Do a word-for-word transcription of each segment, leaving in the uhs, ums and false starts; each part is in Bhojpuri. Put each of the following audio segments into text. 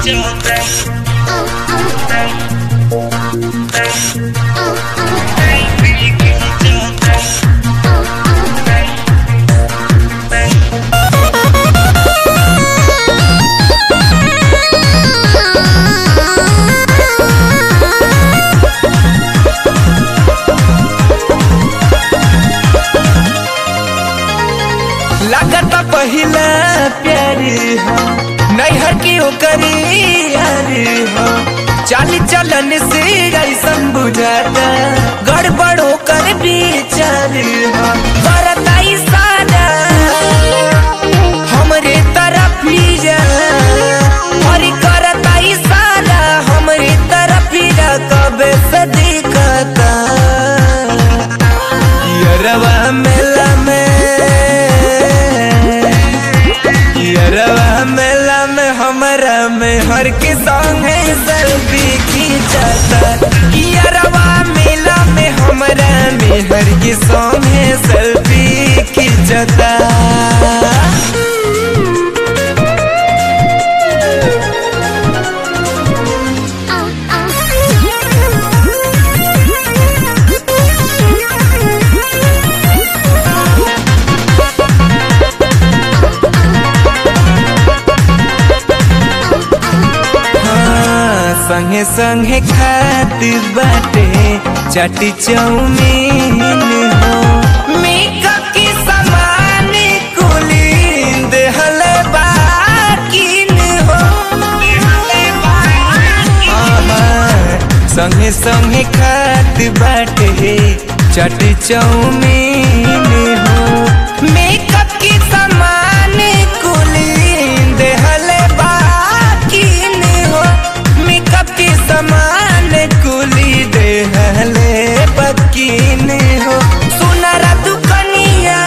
लागता पहिला प्यार हो नैहर की ओकरी यार हो चाली चलन से ऐसन बुझाता गड़बड़ होकर विचार हो करता इशारा हमरे तरफ ही जा और करता इशारा हमरे तरफ ही जा कबे से दिखता यारवा मेला में मेला में हमारा में हर के संगे सेल्फी खींचता यारवा मेला में हमारा में हर के संगे सेल्फी खींचता संगे संगे खाती बाटे चाटी चौमीन हो मेकअप की सामान कुली देहल बाकिन हो संगे संगे खाती बाटे चाटी चौमीन हो मेकअप की सामान कुली देहल बाकिन हो की समान कुली देहले बकीन हो सुनरा दुकनिया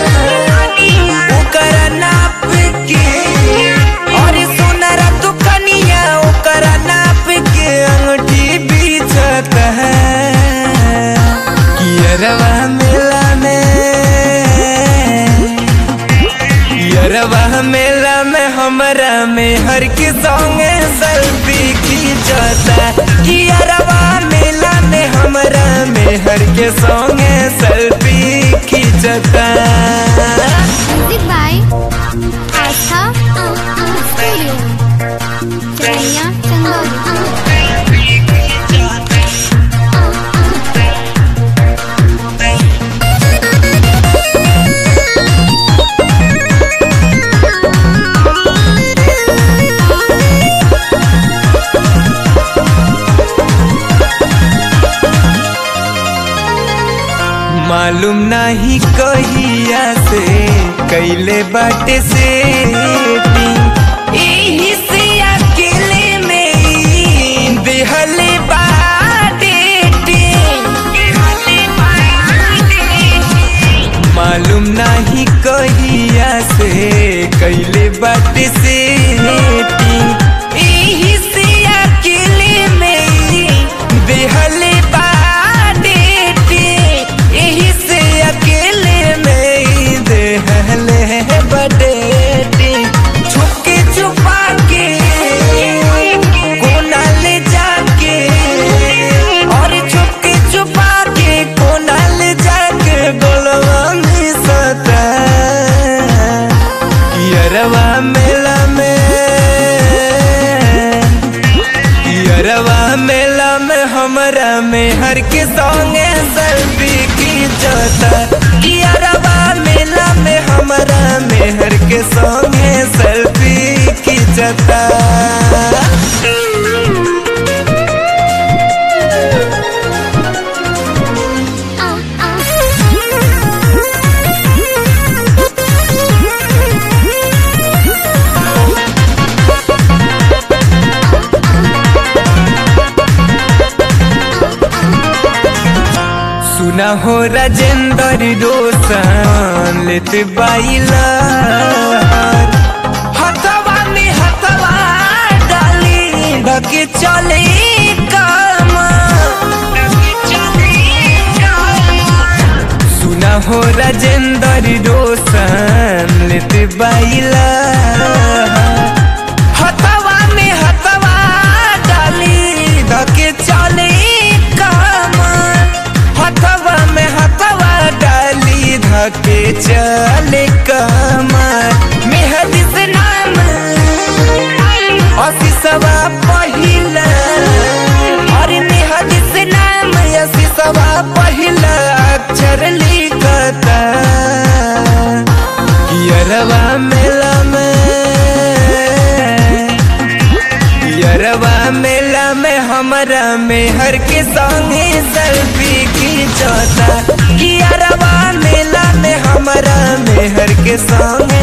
ओकर नाप के और सुनरा दुकनिया ओकर नाप के अंगूठी बीचता है यारवा मेला में यारवा मेला में हमरा में हर के संगे सेल्फी खींचता यारवा मेला में हमरा में हर के संगे सेल्फी खींचता music by Aastha studio Charaiya Chandauli मालूम नहीं कहिया से कैले बाटे से यही से अकेले में बेहले बाटे मालूम नहीं कहिया से कैले बाटे से यही से अकेले में बेहले अकेले में देहले बडेटी छुपके छुपा के कोना ले जाके और छुपके छुपा के कोना ले जाके गोलवा में सता यारवा मेला में यारवा मेला में हमरा में हर के संगे सेल्फी खींचता यारवा मेला में हमरा में हर के संगे सेल्फी खींचता सुना हो राजेंद्र रोशन लेत बाइला हथवा में हथवा डाली ढके चले काम सुना हो राजेंद्र रोशन लेत बाइला हथवा में हथवा धके चले कमर मेहदी से नाम आशीषवा पहिला और मेहदी से नाम आशीषवा पहिला अक्षर लिखता कियरवा मेला में कियरवा मेला में हमरा मेहर के संगे सेल्फी खींचता कियरवा मेला में हमरा मेहर के संगे